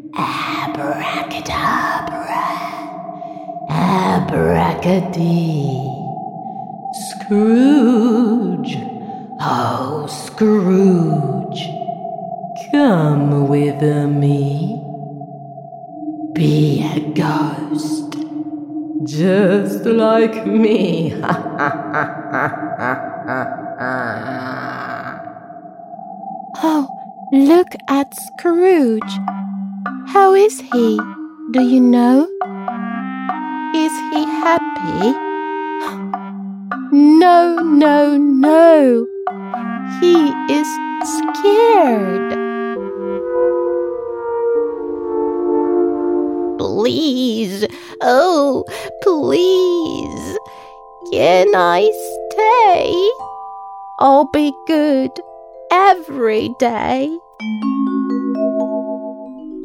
Abracadabra, abracadee. Scrooge, oh Scrooge, come with me. Be a ghost, just like me. Oh, look at Scrooge. How is he? Do you know? Is he happy? No, no, no. He is scared. Please, oh, please. Can I stay? I'll be good every day.